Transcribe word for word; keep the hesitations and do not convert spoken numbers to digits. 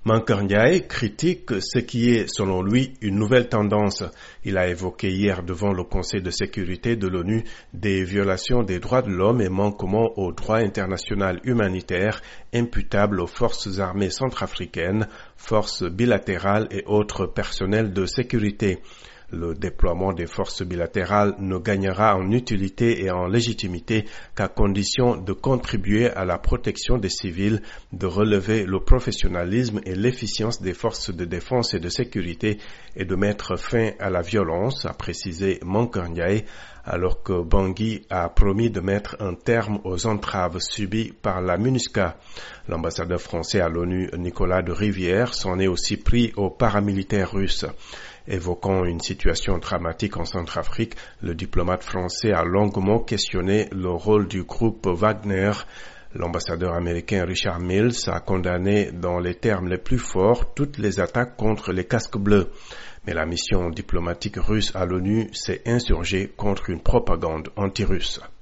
Mankeur Ndiaye critique ce qui est, selon lui, une nouvelle tendance. Il a évoqué hier devant le Conseil de sécurité de l'ONU des violations des droits de l'homme et manquements au droit international humanitaire imputables aux forces armées centrafricaines, forces bilatérales et autres personnels de sécurité. Le déploiement des forces bilatérales ne gagnera en utilité et en légitimité qu'à condition de contribuer à la protection des civils, de relever le professionnalisme et l'efficience des forces de défense et de sécurité et de mettre fin à la violence, a précisé Mankeur Ndiaye, alors que Bangui a promis de mettre un terme aux entraves subies par la MINUSCA. L'ambassadeur français à l'ONU, Nicolas de Rivière, s'en est aussi pris aux paramilitaires russes. Évoquant une situation dramatique en Centrafrique, le diplomate français a longuement questionné le rôle du groupe Wagner. L'ambassadeur américain Richard Mills a condamné dans les termes les plus forts toutes les attaques contre les casques bleus. Mais la mission diplomatique russe à l'ONU s'est insurgée contre une propagande anti-russe.